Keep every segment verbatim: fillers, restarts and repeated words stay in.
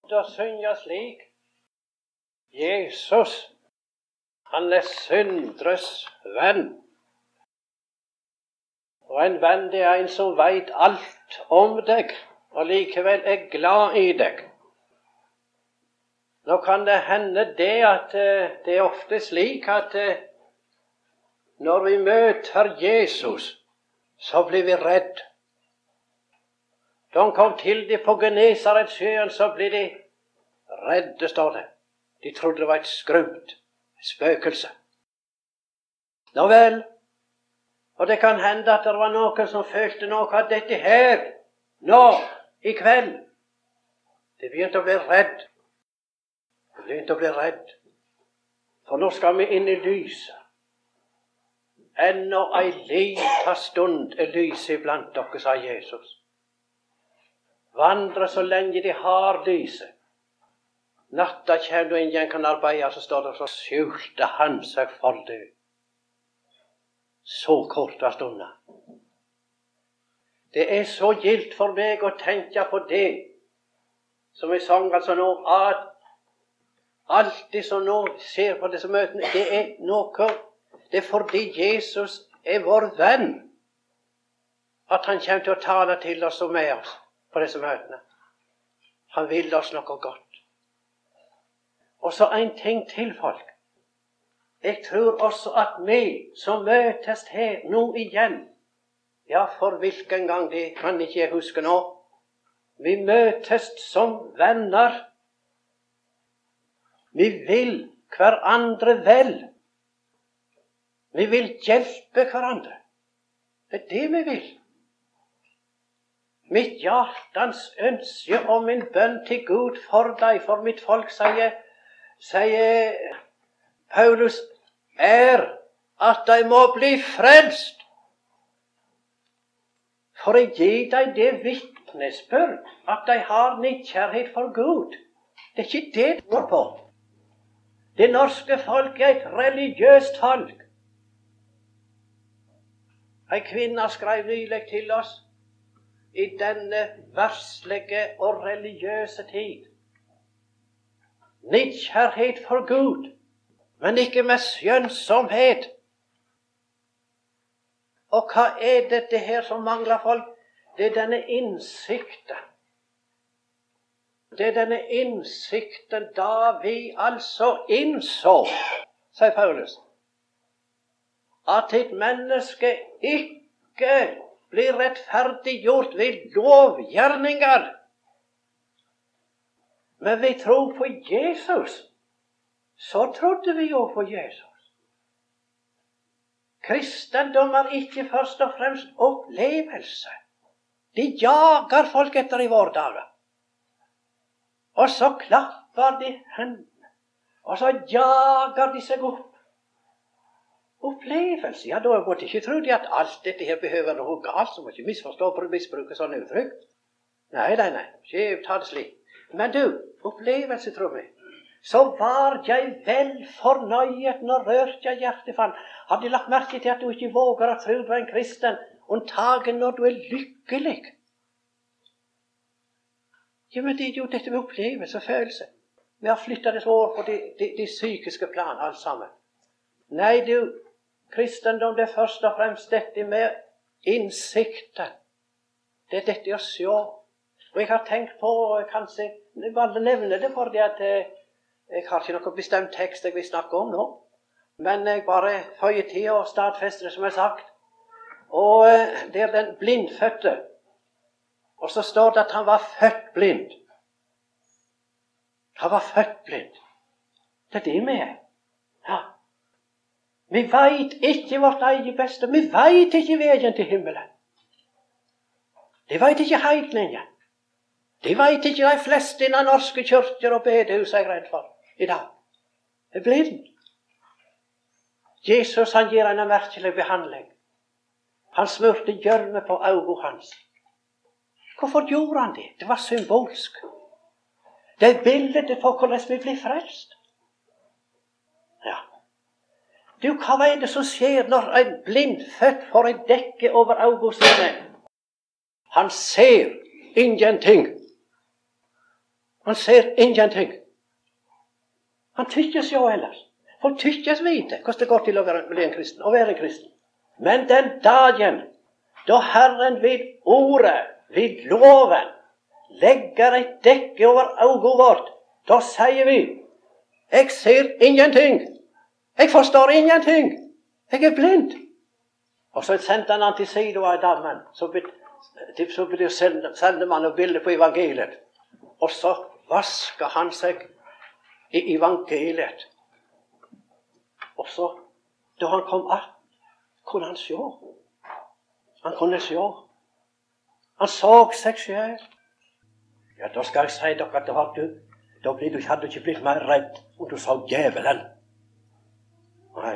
å synge slik. Jesus, han er syndres venn. Og en venn, det er en som veit alt om deg, og likevel er glad i deg. Nå kan det hende det at uh, det er ofte slik at uh, når vi møter Jesus, så blir vi redd. Da han kom til de på Genesaretsjøen, så blir de redde, står det. De trodde det var et skrumt, et spøkelse. Nå vel, og det kan hende at det var noen som følte noe av dette her, nå, i kveld. De begynte å bli redd. De begynte å bli redd. For nå skal vi inn i lyset. Ennå ei lita stund er lyset iblant dere, sa Jesus. Vandre så lenge de har lyset. Natta kjem du ingen kan arbeide, så står det så skjulte han seg for det. Så kort var stunda. Det er så gildt for meg å tenke på det, som vi sang altså nå, at alltid som nå ser på disse møtene, det er noe, det er fordi Jesus er vår venn, at han kommer til å tale til oss og med oss på disse møtene. Han vil oss noe godt. Og så en ting til, folk. Jeg tror også at vi som møtes her nå igjen, ja, for hvilken gang det kan ikke jeg huske nå, vi møtes som venner. Vi vil hverandre vel. Vi vil hjelpe hverandre. Det er det vi vil. Mitt hjertens ønske og min bønn til Gud for deg, for mitt folk, sier, sier Paulus, er at de må bli frelst. For å gi deg det vitnesbyrd at de har nidkjærhet for Gud. Det er ikke det det går på. Det norske folk er et religiøst folk. En kvinne skrev nylig til oss i denne verslige og religiøse tid. Nidkjærhet for Gud, men ikke med skjønnsomhet. Og hva er dette her som mangler folk? Det er denne innsikten. Det er denne innsikten da vi altså innså, sier Paulus, at et menneske ikke blir rettferdiggjort ved lovgjerninger. Men vi tror på Jesus. Så trodde vi jo på Jesus. Kristendom er ikke først og fremst opplevelse. De jager folk etter i våre dager. Og så klapper de hendene. Og så jager de seg opp. Opplevelse, ja, da måtte ikke tro de at alt dette her behøver noe galt, så må ikke misforstå for å misbruke sånne uttrykk. Nei, nei, nei, ikke ta det slik. Men du, opplevelse, tror vi. Så var jeg vel fornøyet når rørt jeg hjertet fant. Hadde jeg lagt merke til at du ikke våger å tro du er en kristen, unntagen når du er lykkelig? Ja, men det er jo dette med opplevelse og følelse. Vi har flyttet det over på de, de, de psykiske plan, alt sammen. Nei, du, kristendom, det er først og fremst dette med innsikten. Det er dette å se. Og jeg har tenkt på, kanskje, jeg bare nevner det fordi at eh, jeg har ikke noe bestemt tekst jeg vil snakke om nå. Men jeg bare føyer til og stadfester det som jeg har sagt. Og eh, det er den blindfødte. Og så står det at han var født blind. Han var født blind. Det er det vi er. Ja. Vi veit ikke vårt eget beste. Vi veit ikke veien til himmelen. Det veit ikke heidningen. Det veit ikke de fleste innen norske kirker og bedehus er jeg redd for i dag. Det er blind. Jesus, han gir en merkelig behandling. Han smurte gjørme på øynene hans. Hvorfor gjorde han det? Det var symbolsk. Det er bildet på hvordan vi blir frelst. Ja. Du, hva er det som skjer når en blindfødt får en dekke over øynene sine? Han ser ingenting. Han ser ingenting. Han tykkes jo ellers. Folk tykkes vite hvordan det går til å være, bli en kristen, å være en kristen. Men den dagen da Herren vid ordet, vid loven, legger et dekke over øyet vårt, da sier vi, jeg ser ingenting. Jeg forstår ingenting. Jeg er blind. Og så sendte han til side av dammen. Så ble sendte man og bilde på evangeliet. Og så vasker han seg i evangeliet. Og så, da han kom att, kunne han se. Han kunne se. Han så seg selv. Ja, da skal jeg si dere at da, du, da blir du, hadde du ikke blitt mer redd om du så djevelen. Nei.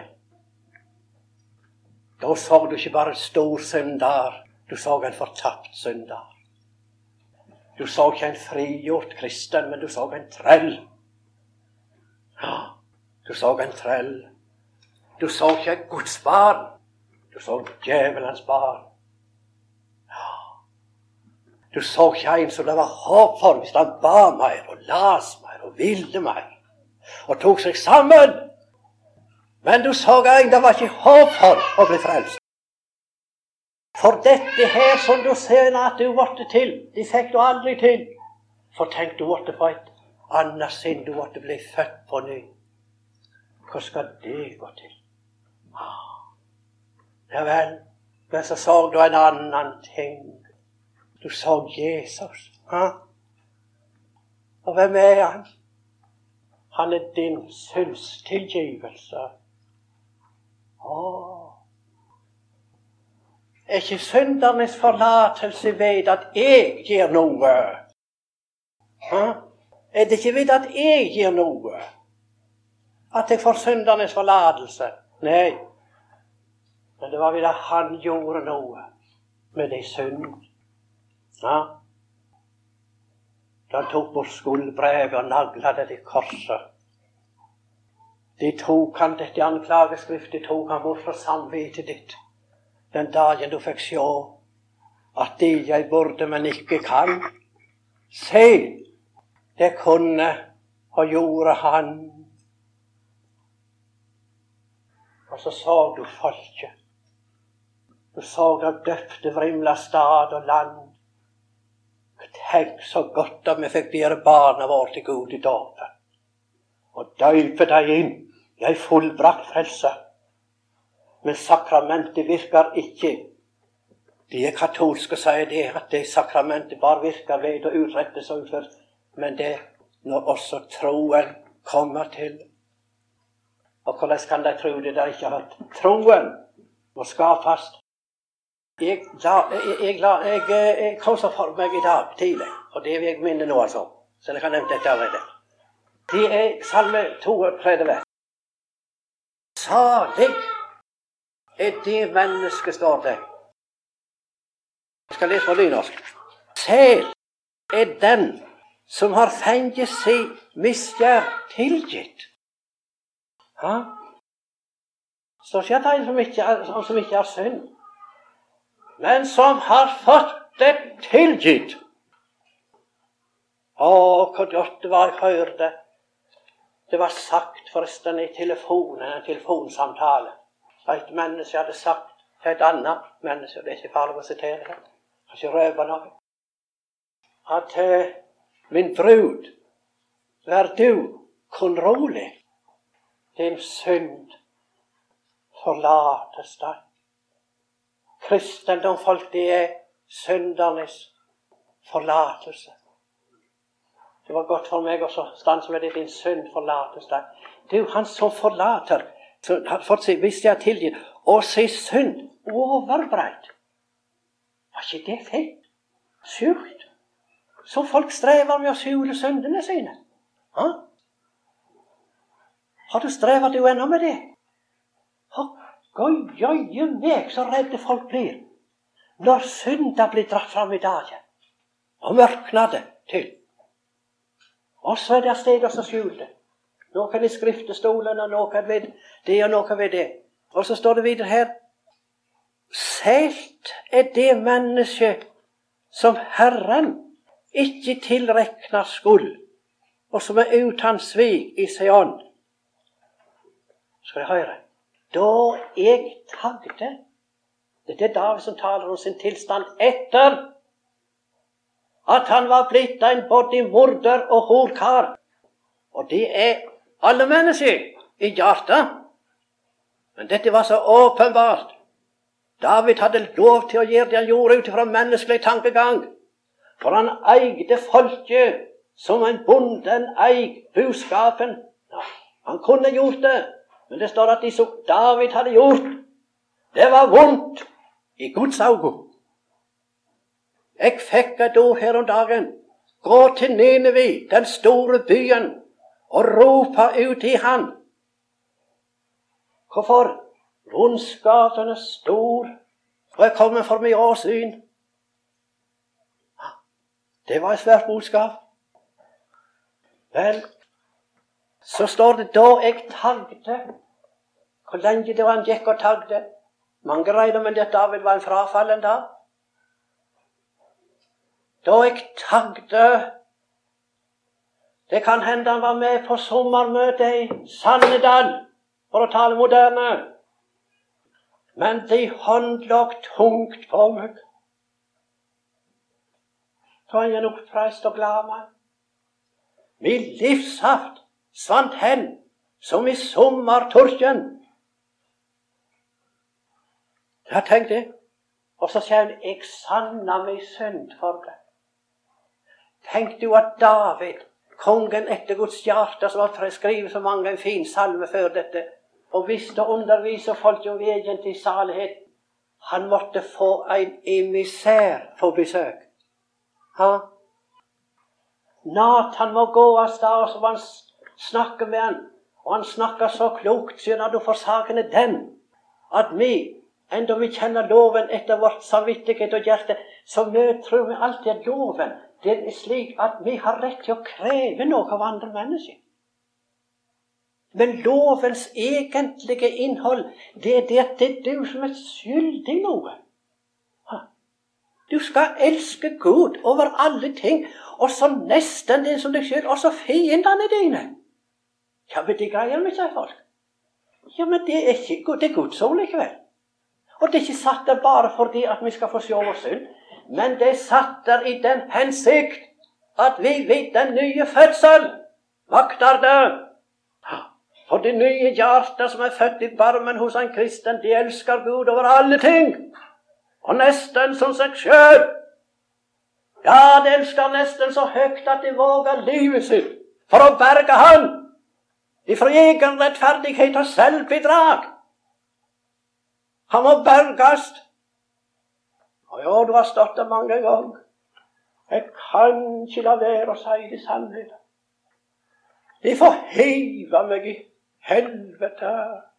Da så du ikke bare en stor synder, du så en fortapt synder. Du så ikke en frigjort kristen, men du så en trell. Ja, du så en trell. Du så ikke en Guds barn, du så djevelens barn. Ja. Du så ikke en som det var håp for hvis han ba mer og las mer og ville mer og tok seg sammen. Men du så en det var ikke håp for å bli frelst. For dette her som du ser at du vorte til, det fikk du aldri til. For tenk, du vorte på et annet sinn, du vorte bli født på ny. Hva skal det gå til? Ja vel, men så så du en annen ting. Du så Jesus. Ha? Og hvem er han? Han er din synds tilgivelse. Åh. Er ikke syndernes forlatelse ved at jeg gjør noe? Ha? Er det ikke ved at jeg gjør noe? At jeg får syndernes forlatelse? Nei. Men det var ved at han gjorde noe med det synd. Ja? Da han tok bort skuldbrevet og naglet det til korset. De tok han dette anklageskrift, de tok han bort fra samvittet ditt. Den dagen du fikk se at det jeg burde, men ikke kan. Se, det kunne og gjorde han. Og så så du folket. Du så av døpte vrimla stad og land. Tenk så godt at vi fikk bære barna våre til Gud i dåpen. Og døype deg inn i ei fullbrakt frelse. Men sakramentet virker ikke. De er katolske, sier det, at det sakramentet bare virker ved å utrette seg først. Men det når også troen kommer til. Og hvordan kan de tro det de ikke har hørt? Troen må skapes. Jeg, jeg, jeg, jeg, jeg kom så for meg i dag tidlig, og det vil jeg minne nå altså. Så jeg kan nevne dette allerede. Det er salme trettito. Salig er det mennesket, står det. Jeg skal lese på nynorsk. Sel er den som har fengt seg misgjær tilgitt. Ha? Står ikke at det er som ikke, som ikke har synd, men som har fått det tilgitt. Å, hvor godt det var jeg hørte. Det var sagt forresten i telefonen, en telefonsamtale. Et menneske hadde sagt til et annet menneske, det er ikke farlig å sitere det, jeg kan ikke røpe noe, at uh, min brud, vær du kun rolig, din synd forlates deg. Kristendom, folk, det er syndernes forlatelse. Det var godt for meg også, stanse med det, din synd forlates deg. Det er jo han som forlater, så han fått seg, hvis jeg tilgitt, og se synd overbreit. Var ikke det fint? Sjukt. Så folk strever med å skjule syndene sine. Ha? Har du strevet jo ennå med det? Oi, oi, meg, så redde folk blir. Når synda blir dratt fram i dagen, og mørkner det til. Og så er det steder som skjuler det. Noen i skriftestolen, og noen ved det, og noen ved det. Og så står det videre her, selt er det menneske som Herren ikke tilrekner skuld og som er uten svik i seg ånd. Skal jeg høre? Da jeg tagde. Det er David som taler om sin tilstand etter at han var blitt en både morder og horkar. Og det er alle mennesker i hjertet. Men dette var så åpenbart. David hadde lov til å gjøre det han gjorde ut fra menneskelig tankegang. For han eide folket som en bonden eig buskapen. Ja, han kunne gjort det. Men det står at de som David hadde gjort, det var vondt i Guds øyne. Jeg fikk et ord her om dagen. Gå til Nineve, den store byen, og rope ut i han. Hvorfor? Vondskapen er stor, og jeg kommer for mye åsyn. Det var et svært budskap. Vel, så står det da jeg tagde. Hvor lenge det var han gikk og tagde. Mange regner med at David var en frafallen da. Da jeg tagde. Det kan hende han var med på sommermøtet i Sannedal, for å tale moderne. Men de hånd lå tungt på meg. Så er jeg nok preist og glad mann. Min livssaft svant hen som i sommertorken. Jeg tenkte, og så sier han, jeg sanna meg synd for det. Tenk du at David, kongen etter Guds hjerte, som har skrevet så mange en fin salme før dette, og visste å undervise folk om egentlig salighet, han måtte få en emissær på besøk. Ha? Nathan må gå av sted, og så må han snakke med han, og han snakker så klokt, siden at du får saken er den, at vi, enda vi kjenner loven etter vårt samvittighet og hjerte, så tror vi alltid at loven, det er slik at vi har rett til å kreve noe av andre mennesker. Men lovens egentlige innhold, det er det at det er du som er skyldig noe. Du skal elske Gud over alle ting, og så nesten det som deg selv, og så fiendene dine. Ja, men det greier vi ikke, folk. Ja, men det er ikke det er Guds ord likevel. Og det er ikke satt der bare fordi at vi skal få se vår synd, men det er satt der i den hensikt at vi ved den nye fødsel makter det. For det nye hjertet som er født i barmen hos en kristen, de elsker Gud over alle ting. Og nesten som seg selv. Ja, de elsker nesten så høyt at de våger livet sitt for å berge han ifra egen rettferdighet og selvbedrag. Han må berges. Og ja, du har stått der mange ganger. Jeg kan ikke la være å si det sannheten. De får hive meg i helvete.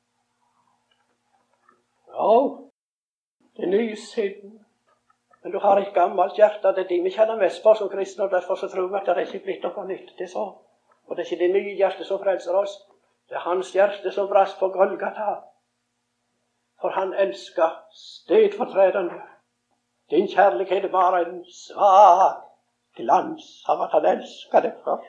Ja, det er nye synd. Men du har et gammelt hjerte. Det er de vi kjenner mest på som kristne, og derfor så tror vi at det er ikke blitt noe nytt. Det er så. Og det er ikke det nye hjertet som frelser oss. Det er hans hjerte som brast på Golgata. For han elsker stedfortredende. Din kjærlighet er bare en svak glans av at han elsker deg først.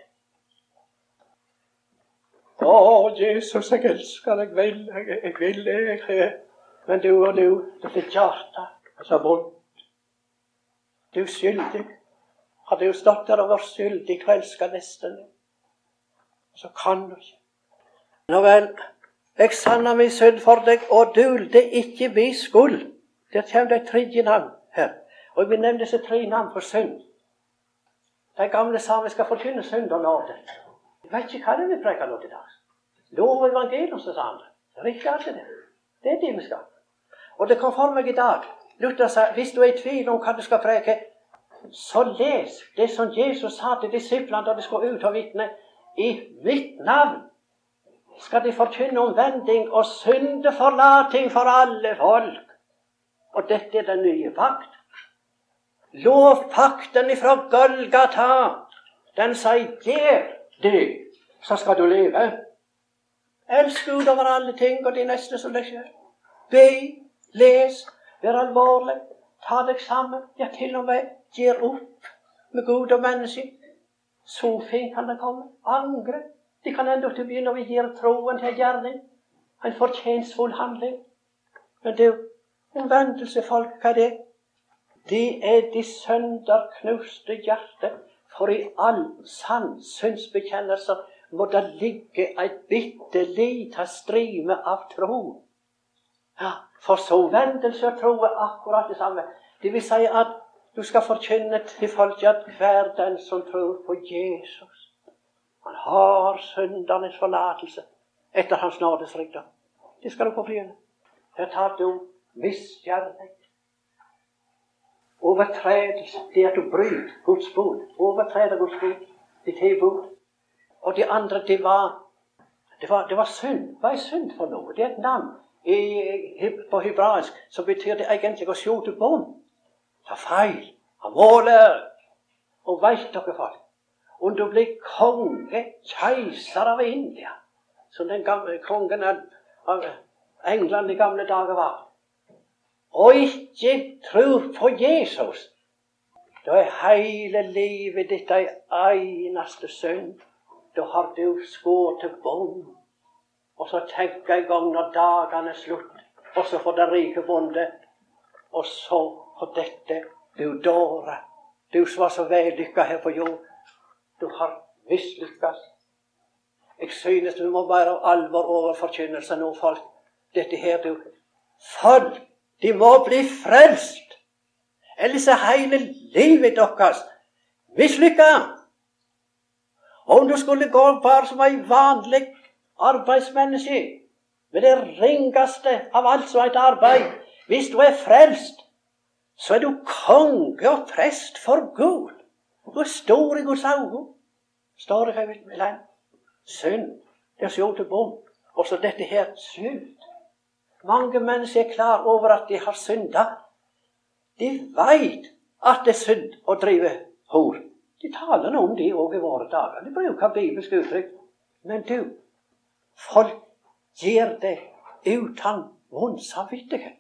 Å, Jesus, jeg elsker deg vel, jeg, jeg vil deg. Men du og du, dette hjertet er så vondt. Du er skyldig. Hadde du stått der og vært skyldig, kvelska nesten. Så kan du ikke. Nå vel, jeg sanna min synd for deg, og dulde ikke vi skuld. Der kommer det tredje navn her. Og vi nevner disse tre navn for synd. De gamle sa vi skal forkynne synd og nåde. Jeg vet ikke hva det vi preker nå til dags. Lov og evangelium, så sa han. Det er ikke alltid det. Det er det vi skal. Og det kom for meg i dag. Luther sa, hvis du er i tvil om hva du skal preke, så les det som Jesus sa til disiplene da de skulle ut og vitne. I mitt navn skal de forkynne omvending og syndeforlating for alle folk. Og dette er den nye pakt. Lovpakten ifra Golgata, den sier, gjør det, så skal du leve. Elsk Gud over alle ting, og de neste som deg selv. Be, les, vær alvorlig, ta deg sammen, ja til og med gir opp med Gud og mennesker. Sofing kan det komme. Angre. De kan enda til å begynne å gi troen til gjerning. En fortjenstfull handling. Men det er jo omvendelse, folk. Hva er det? Det er de sønderknuste hjertet. For i all sann synsbekjennelse må det ligge et bitte lite strime av tro. Ja, for så omvendelse og tro er akkurat det samme. Det vil si at du skal forkynne til folket at hver den som tror på Jesus, han har syndernes forlatelse etter hans nådes rikdom. Det skal du få forkynne. Her tar du misgjerning. Overtredelse, det at du bryter Guds bud. Overtreder Guds bud, de ti bud. Og de andre, det var, det var, det var synd. Hva er synd for noe? Det er et navn. I, på hebraisk så betyr det egentlig å skjute bom. Ta feil. Ha måler. Og vet dere folk, om du blir konge, keiser av India, som den gamle kongen av England i gamle dager var, og ikke tror på Jesus, da er hele livet ditt ei eneste synd. Da har du skåret bom. Og så tenker jeg gang når dagene er slutt, og så får den rike bonde, og så får dette, du dåre, du som var så vellykket her på jord, du har mislykkes. Jeg synes du må være av alvor over forkynnelsen nå, folk. Dette her, du, folk, de må bli frelst. Ellers er hele livet deres mislykket. Om du skulle gå bare som en vanlig arbeidsmenneske, med det ringeste av alt som er et arbeid, hvis du er frelst, så er du konge og prest for Gud. Du er stor i Guds øyne. Står det i land. Synd, det er skjorte bom. Og så dette her synd. Mange mennesker er klar over at de har syndet. De vet at det er synd å drive hor. De taler noe om det også i våre dager. De bruker bibelsk uttrykk. Men du, folk gjør det uten vond samvittighet.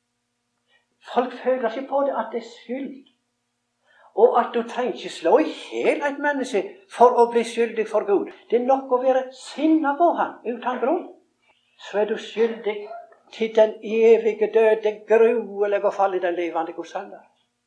Folk føler ikke på det at det er skyld. Og at du trenger ikke slå i hjel et menneske for å bli skyldig for Gud. Det er nok å være sinna på han uten grunn. Så er du skyldig til den evige død, det gruelige å falle i den levende Guds hender.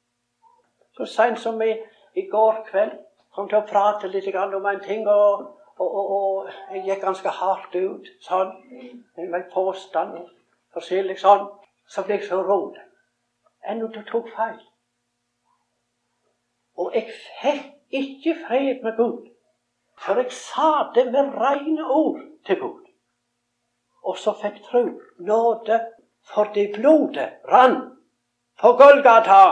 Så sent som vi i går kveld kom til å prate litt om en ting, og, og, og, og jeg gikk ganske hardt ut, sånn, med påstand og forskjellig sånn, så ble jeg så rolig. Ennå du tok feil. Og jeg fikk ikke fred med Gud, for jeg sa det med rene ord til Gud. Og så fikk tro nåde fordi blodet rann på Golgata.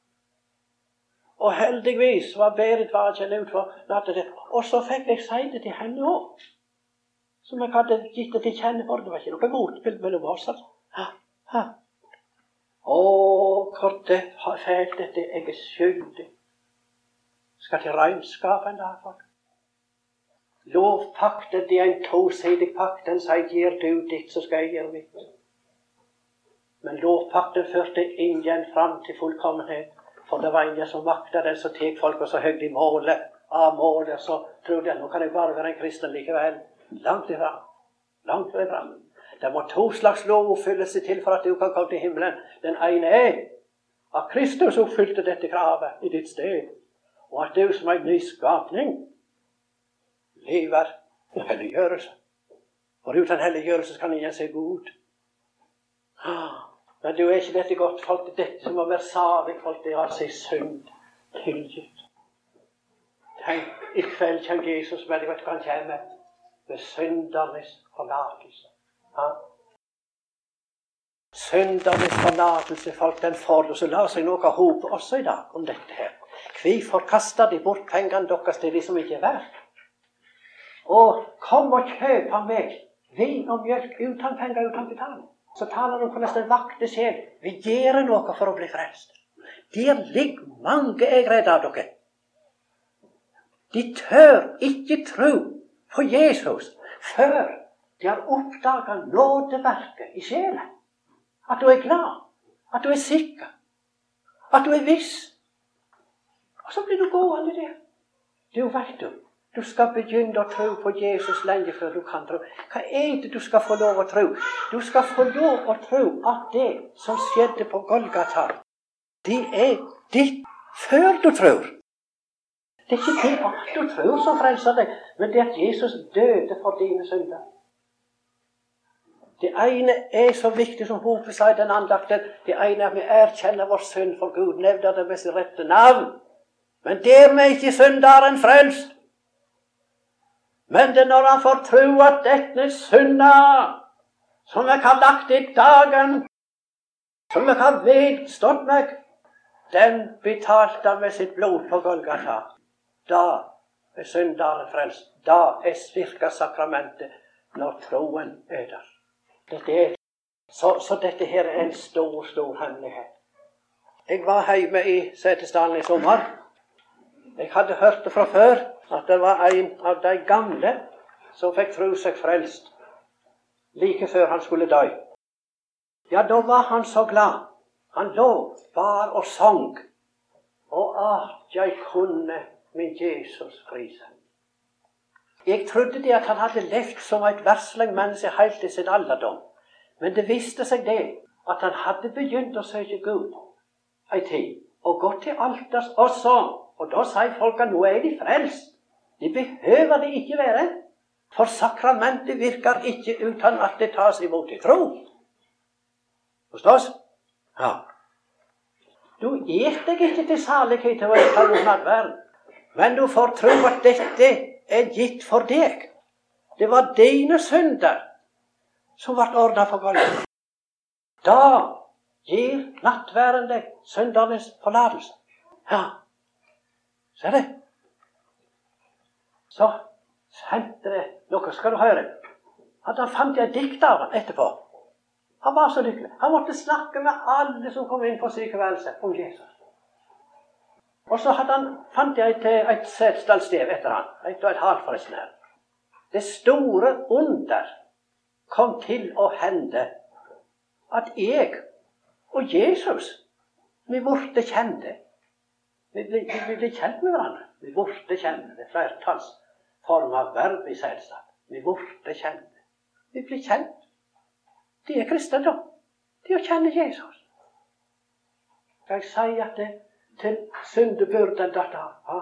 Og heldigvis var Berit var ikke ut for natten det. Og så fikk jeg si det til henne også, som jeg hadde gitt det til kjenne for. Det var ikke noe motbild mellom oss. Ha, ha. Å, hvor det har feilt dette, jeg er skyldig. Skal til regnskapen da, folk. Lovpakten, det er en tosidig pakt. Den sier, gir du ditt, så skal jeg gjøre mitt. Men lovpakten førte ingen fram til fullkommenhet. For det var ingen som makta den, så tek folk og så høgde de målet av målet, så trodde jeg, nå kan jeg bare være en kristen likevel. Langt ifra. Langt ifra. Det må to slags lovoppfyllelse til for at du kan komme til himmelen. Den ene er at Kristus oppfylte dette kravet i ditt sted, og at du som er en ny skapning lever i helliggjørelse. For uten helliggjørelse kan ingen se Gud. Men du er ikke dette godt, folk. Dette som må være salig, folk. Det har seg synd tilgitt. Tenk, i kveld kommer Jesus, men jeg vet hva han kommer med syndernes forlatelse. Ja? Syndernes forlatelse, folk, den får du. Så la seg noe håpe også i dag om dette her. Hvorfor kaster de bort pengene deres til de som ikke er verdt? Og kom og kjøp av meg vin og mjølk uten penger, uten betaling. Så taler de om hvordan den vakte sjel. Vi gjør noe for å bli frelst. Der ligger mange jeg redder av dere. De tør ikke tro på Jesus før de har oppdaget nådeverket i sjelen. At du er glad, at du er sikker, at du er viss. Og så blir du gående der. Du vet du, du skal begynne å tro på Jesus lenge før du kan tro. Hva er det du skal få lov å tro? Du skal få lov å tro at det som skjedde på Golgata, det er ditt før du tror. Det er ikke det at du tror som frelser deg, men det at Jesus døde for dine synder. Det ene er så viktig som Hope sa i den andakten. Det ene er at vi erkjenner vår synd for Gud, nevner det med sitt rette navn. Men dermed er ikke synderen frelst. Men det er når han får tro at dette synder, som jeg har lagt i dagen, som jeg har vedstått meg, den betalte han med sitt blod på Golgata. Da er synderen frelst. Da er virka sakramentet når troen er der. Dette er, så, så dette her er en stor, stor hemmelighet. Jeg var hjemme i Setesdalen i sommer. Jeg hadde hørt det fra før at det var en av de gamle som fikk tro seg frelst like før han skulle dø. Ja, da var han så glad. Han lå bar og sang. Og at jeg kunne min Jesus prise. Jeg trodde det at han hadde levd som et versling menneske helt til sin alderdom. Men det viste seg det at han hadde begynt å søke Gud en tid. Og gått til alters også. Og da sier folk at nå er de frelst. De behøver det ikke være. For sakramentet virker ikke uten at det tas imot i tro. Forstås? Ja. Du gir deg ikke til salighet til å ta noen nadverd. Men du får tro at dette er gitt for deg. Det var dine synder som ble ordnet for Golgata. Da gir nattværen deg syndernes forlatelse. Ja. Ser du? Så sendte det noe, skal du høre. At han fant et dikt av ham etterpå. Han var så lykkelig. Han måtte snakke med alle som kom inn på sykeværelse om Jesus. Og så hadde han, fant jeg et, et Setesdalsstev etter han. Et og et halvt forresten her. Det store under kom til å hende at jeg og Jesus, vi vorte kjente. Vi ble, vi ble kjent med hverandre. Vi vorte kjente. Det er flertallsform av verb i Setesdal. Vi vorte kjente. Vi ble kjent. Det er kristendom. Det er å kjenne Jesus. Skal jeg si at det til syndebyrden dette ja.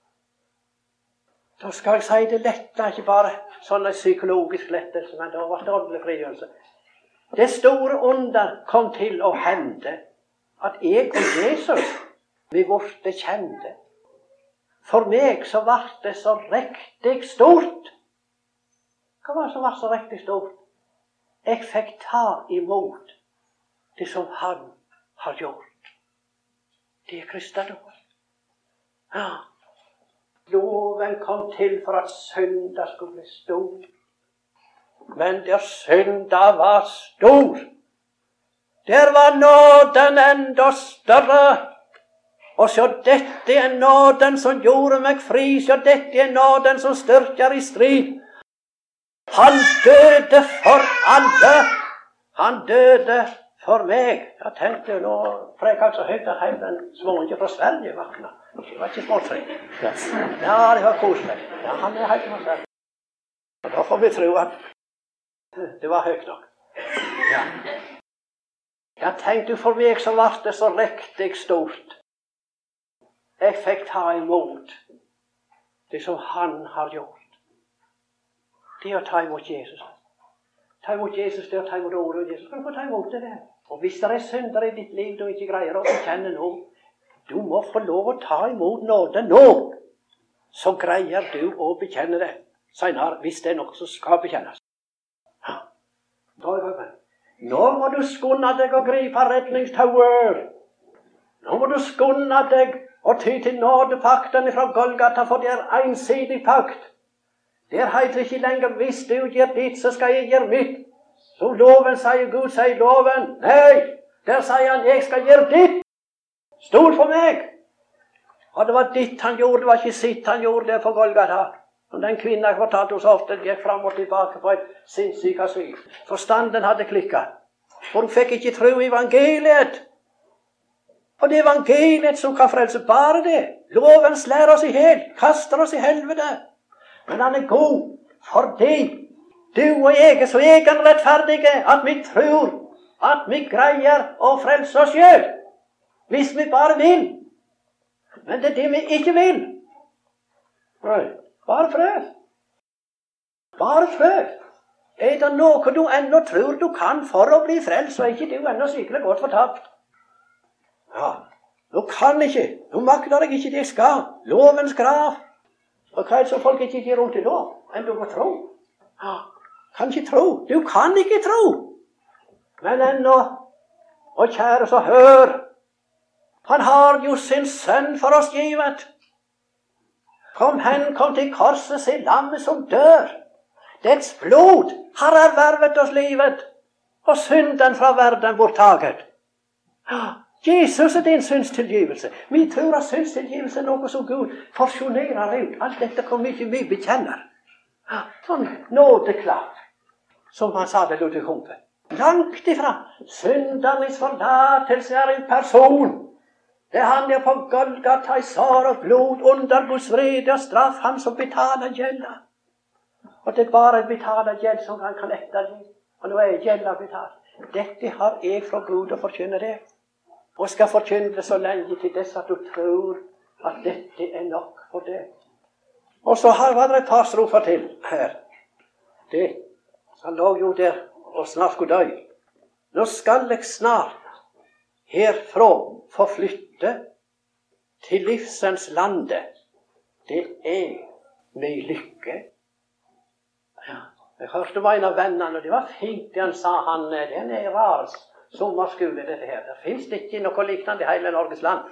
Da skal jeg si det lette, ikke bare sånn en psykologisk lettelse, men det var åndelig frigjørelse. Det store under kom til å hende at jeg og Jesus, vi vorte kjente. For meg så var det så riktig stort. Hva var det som var så riktig stort? Jeg fikk ta imot det som han har gjort. Det er kristendom. Ja. Loven kom til for at synda skulle bli stor. Men der synda var stor, der var nåden enda større. Og så dette er nåden som gjorde meg fri, så dette er nåden som styrker i strid. Han døde for alle. Han døde for meg. Jeg tenkte nå, preker jeg så høyt at hele den smånge fra Sverige vakna. Det var ikke småfri. Ja. ja, det var koselig. Ja, han er høyt fra Sverige. Og da får vi tro at det var høyt nok. Ja. Jeg tenkte for meg så var det så riktig stort. Jeg fikk ta imot det som han har gjort. Det er å ta imot Jesus. Ta imot Jesus, det er å ta imot ordet av Jesus. Skal du få ta imot det der? Og hvis det er synder i ditt liv du ikke greier å bekjenne nå, du må få lov å ta imot nåde nå. Så greier du å bekjenne det senere, hvis det er noe som skal bekjennes. Ja. Nå må du skunde deg og gripe redningstauer. Nå må du skunde deg og ty til nådepakten fra Golgata, for det er ensidig pakt. Der heter ikke lenger, hvis du gjør ditt, så skal jeg gjøre mitt. Så loven sier Gud, sier loven. Nei, der sier han, jeg skal gjøre ditt. Stol for meg. Og det var ditt han gjorde, det var ikke sitt han gjorde det på Golgata. Og den kvinnen jeg fortalte oss ofte, gikk frem og tilbake på et sinnssykt asyl. Forstanden hadde klikket. For hun fikk ikke tro i evangeliet. Og det er evangeliet som kan frelse, bare det. Loven slår oss i hel, kaster oss i helvete. Men han er god, fordi du og jeg er så egenrettferdige at vi tror at vi greier å frelse oss selv, hvis vi bare vil. Men det er det vi ikke vil. Nei, bare prøv. Bare prøv. Er det noe du ennå tror du kan for å bli frelst, så er ikke du ennå skikkelig godt fortapt. Ja, du kan ikke. Du makter deg ikke det skal. Lovens krav. Og hva er det som folk ikke gir rom til da? Enn du må tro. Ja, kan ikke tro. Du kan ikke tro. Men ennå, og kjære, så hør. Han har jo sin sønn for oss givet. Kom hen, kom til korset, se lammet som dør. Dets blod har ervervet oss livet, og synden fra verden borttaget. Jesus er din syndstilgivelse. Vi tror at syndstilgivelse er noe som Gud porsjonerer ut. Alt dette hvor mye vi bekjenner. Sånn nådeklart, som han sa til Ludvig Humpe. Langt ifra. Syndernes forlatelse er en person. Det er han der på Golgata i sår og blod, under Guds vrede og straff, han som betaler gjelda. Og det er bare betaler gjeld som han kan ettergi. Og nå er gjelda betalt. Dette har jeg fra Gud å forkynne det. Og skal forkynne det så lenge til dess at du tror at dette er nok for det. Og så var det et par strofer til her. Det, han lå jo der og snart skulle dø. Nå skal jeg snart herfra forflytte til livsens lande. Det er min lykke. Ja, jeg hørte om en av vennene, og det var fint det han sa. Han, det er en rar sommerskole dette her. Det finnes ikke noe lignende i hele Norges land.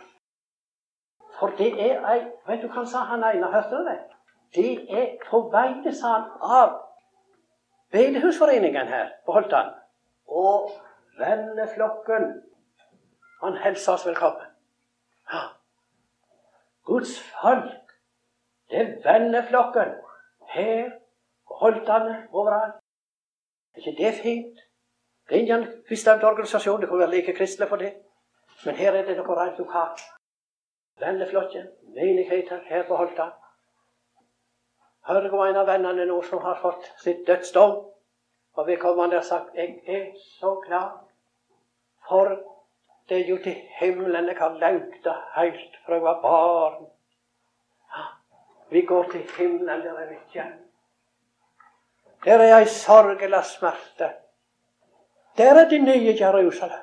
For det er ei, vet du hva han sa han ene, hørte du det? Det er på vegne, sa han, av bedehusforeningen her på Holtan. Og venneflokken, han helser oss velkommen. Ja. Guds folk, det er venneflokken her på Holtane overalt. Er ikke det fint? Det er ingen bestemt organisasjon, det kan være like kristelig for det. Men her er det noe rent lokalt. Venneflokken, menigheter her på Holtan. Hører jeg om en av vennene nå som har fått sitt dødsdom, og vedkommende har sagt, jeg er så glad, for det er jo til himmelen jeg har lengtet helt fra jeg var barn. Ja, vi går til himmelen, der er vi ikke. Der er ei sorgelig smerte. Der er det nye Jerusalem.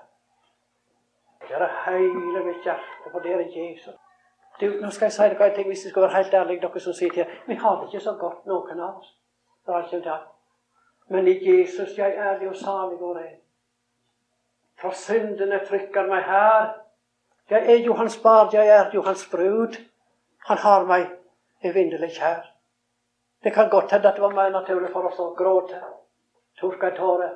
Der er hele mitt hjerte, for der er Jesus. Du, nå skal jeg si deg en ting, hvis jeg skal være helt ærlig, dere som sitter her. Vi har det ikke så godt, noen av oss. Det er ikke det. Men i Jesus, jeg er jo salig og ren. For syndene trykker meg her. Jeg er jo hans barn, jeg er jo hans brud. Han har meg evinnelig kjær. Det kan godt hende at det var mer naturlig for oss å gråte. Torka en tåre.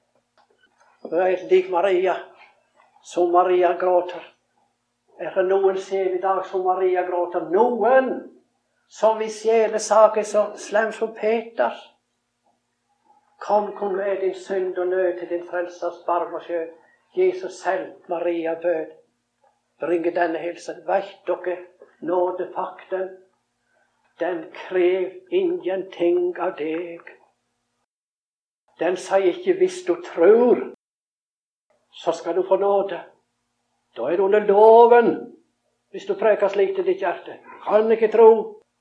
Og jeg er lik Maria, som Maria gråter. Er det noen sjel i dag som Maria gråter? Noen som i sjelesak er så slem som Peters. Kom, kom med din synd og nød til din frelsers barm og sjø. Jesus selv, Maria bød. Bringe denne hilsen. Vet dere, nådepakten, den krev ingenting av deg. Den sier ikke hvis du tror, så skal du få nåde. Da er du under loven, hvis du preker slik til ditt hjerte. Kan ikke tro.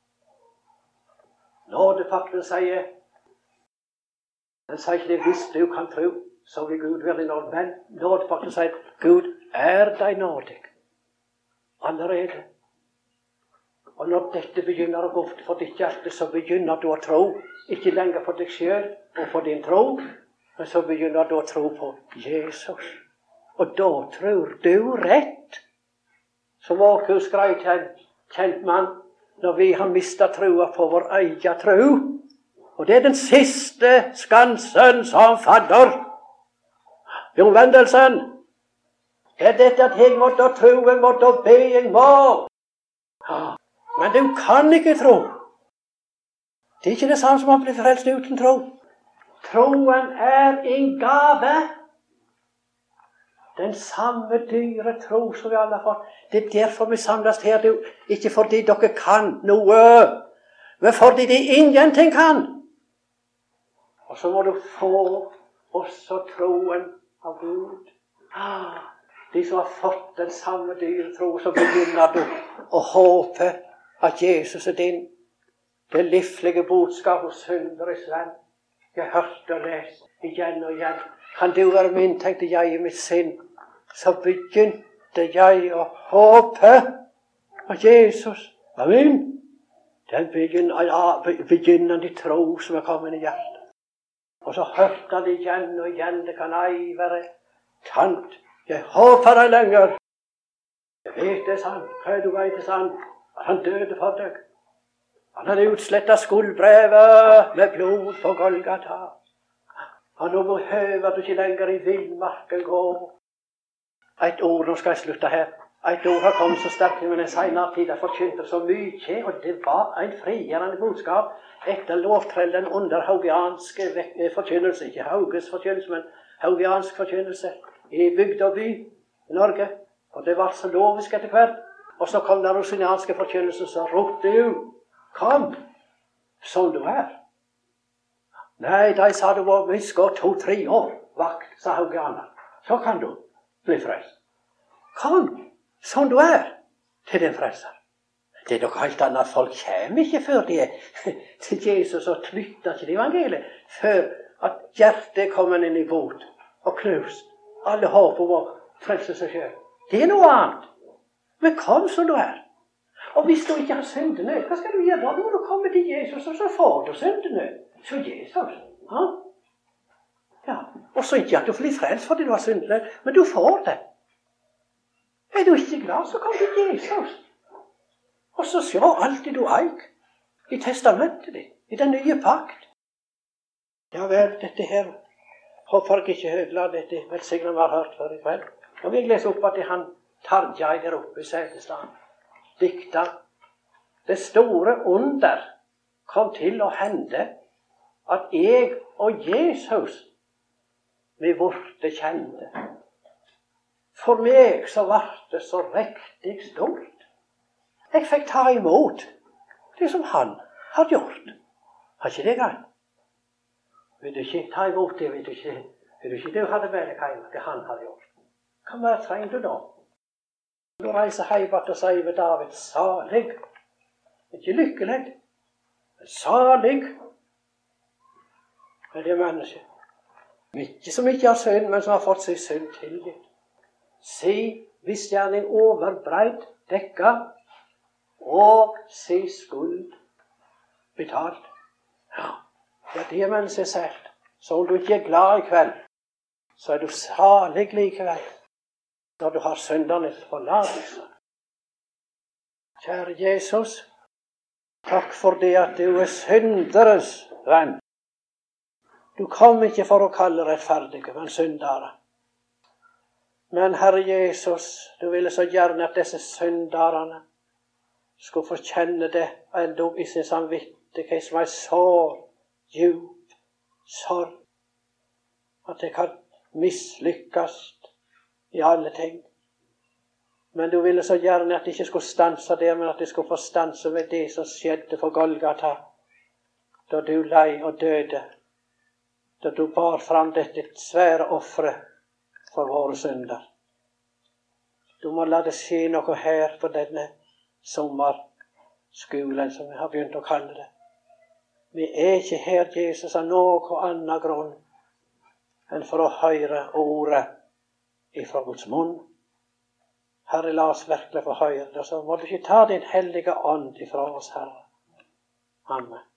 Nådepakten sier, den sier ikke det hvis du kan tro, så vil Gud være i nåde. Men nådepakten sier, Gud er deg nådig. Allerede. Og når dette begynner å gå for ditt hjerte, så begynner du å tro. Ikke lenger for deg selv og for din tro, men så begynner du å tro på Jesus. Og da tror du rett. Som Åkus skrev til en kjent mann, når vi har mistet troa på vår egen tro. Og det er den siste skansen som faller. Jon Wendelsen, det er dette at jeg måtte tro, jeg måtte be, jeg må. Men du kan ikke tro. Det er ikke det samme som å bli frelst uten tro. Troen er en gave. Den samme dyre tro som vi alle har fått. Det er derfor vi samles her. Det er ikke fordi dere kan noe, men fordi de ingenting kan. Og så må du få også troen av Gud. Ah, de som har fått den samme dyre tro, så begynner du å håpe at Jesus er din. Det livlige budskap hos synderes venn. Jeg hørte og leste igjen og igjen. Kan du være min, tenkte jeg i mitt sinn. Så begynte jeg å håpe at Jesus var min. Den begynnende tro som er kommet i hjertet. Og så hørte han igjen og igjen. Det kan ei være tant. Jeg håper deg lenger. Jeg vet det er sant. Hva er du vet det er sant? At han døde for deg. Han hadde utslettet skuldbrevet med blod på Golgata. Og nå behøver du ikke lenger i villmarken gå. Et ord, nå skal jeg slutte her. Et ord har kommet så sterkt i den senere tid. Jeg forkynte så mye, og det var en frigjørende budskap etter lovtrellen under haugiansk forkynnelse. Ikke Hauges forkynnelse, men haugiansk forkynnelse i bygd og by i Norge. Og det var så lovisk etter hvert. Og så kom den rosinianske forkynnelsen, så ropte jo, kom, som du er. Nei, de sa du må minst gå to-tre år vakt, sa haugianer. Så kan du bli frelst. Kom, som du er, til din frelser. Det er noe helt annet. Folk kommer ikke før de er til Jesus og lytter til evangeliet, før at hjertet er kommet inn i bot og knust. Alle håp om å frelse seg selv. Det er noe annet. Men kom som du er. Og hvis du ikke har syndenød, hva skal du gjøre da? Nå må du komme til Jesus, og så får du syndenød. Så Jesus. Ja. Ja. Og så ikke at du blir frelst fordi du har syndenød, men du får det. Er du ikke glad, så kom du til Jesus. Og så se alltid du eik i testamentet ditt, i den nye pakt. Ja vel, dette her håper jeg ikke høyla dette velsignet vi har hørt før i kveld. Og vi leser opp at han Tarjei der oppe i Setesdal dikta. Det store under kom til å hende at jeg og Jesus vi vorte kjente. For meg så var det så riktig stort. Jeg fikk ta imot det som han har gjort. Har ikke det greit? Vil du ikke ta imot det, vil du ikke, vil du ikke du hadde med deg hjemme det han har gjort? Hva mer trenger du da? Du reiser heibat og sier ved David, salig. Ikke lykkelig, men salig er det mennesket. Ikke som ikke har synd, men som har fått sin synd tilgitt. Si hvis gjerning overbreit, dekka, og si skuld betalt. Ja, det er det mennesket er selv. Så om du ikke er glad i kveld, så er du salig likevel. Når du har syndernes forlatelse. Kjære Jesus, takk for det at du er synderes venn. Du kom ikke for å kalle rettferdige, men syndere. Men Herre Jesus, du ville så gjerne at disse syndarene skulle få kjenne det enda i sin samvittighet som er så djup sorg, at det kan mislykkes i alle ting. Men du ville så gjerne at det ikke skulle stanse der, men at det skulle få stanse med det som skjedde for Golgata, da du lei og døde, da du bar fram dette svære offre for våre synder. Du må la det skje noe her på denne sommerskolen som vi har begynt å kalle det. Vi er ikke her, Jesus, av noe annen grunn enn for å høre ordet ifra Guds munn. Herre, la oss virkelig få høre det, så må du ikke ta din hellige ånd ifra oss, Herre. Amen.